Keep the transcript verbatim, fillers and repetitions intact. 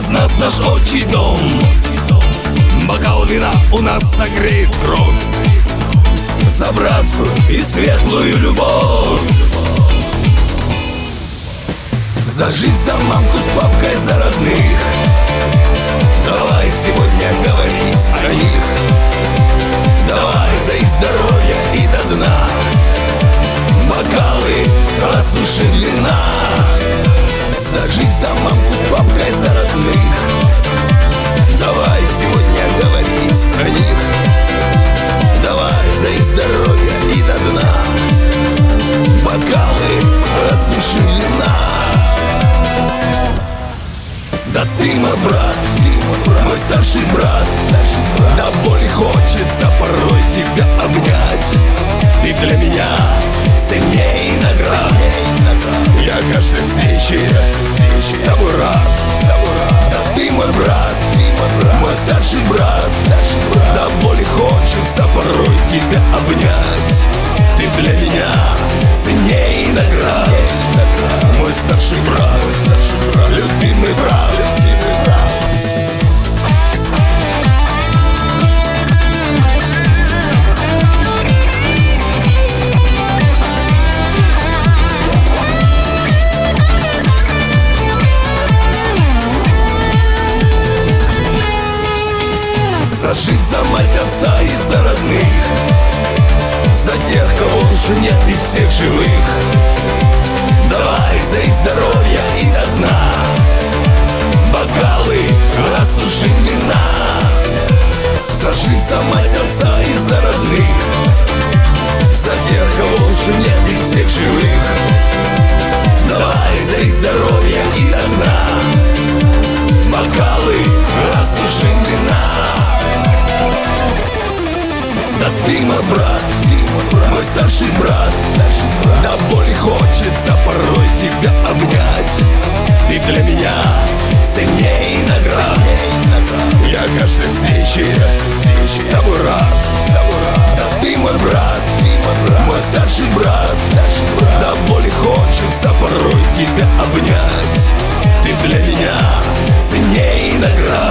из нас наш отчий дом. Бокал вина у нас согреет кровь за братскую и светлую любовь. За жизнь, за мамку с папкой, за родных. Давай сегодня говорить о них. Давай за их здоровье и до дна. Бокалы осушим вина. За жизнь, за мамку с папкой, за родных. Давай сегодня говорить о них. Давай за их здоровье и до дна. Бокалы осушим вина. Да ты мой брат, ты мой старший брат. До боли хочется порой тебя обнять. Ты для меня ценней наград. Я каждой встрече с тобой рад. Да ты мой брат, мой старший брат. До боли хочется порой тебя обнять. Ты для меня ценней наград. Мой старший брат, любимый брат. За жизнь, за мать, отца и за родных. За тех, кого уже нет и всех живых. Давай за их здоровье и до дна. Бокалы осушим вина. За жизнь, за мать, отца и за родных. За тех, кого уже нет и всех живых. Давай за их здоровье и до дна. Бокалы осушим вина. Да ты мой брат, мой старший брат. До боли хочется порой тебя обнять. Ты для меня ценней наград. Я каждой встрече с тобой рад. Да ты мой брат, мой старший брат. До боли хочется порой тебя обнять. Ты для меня ценней наград.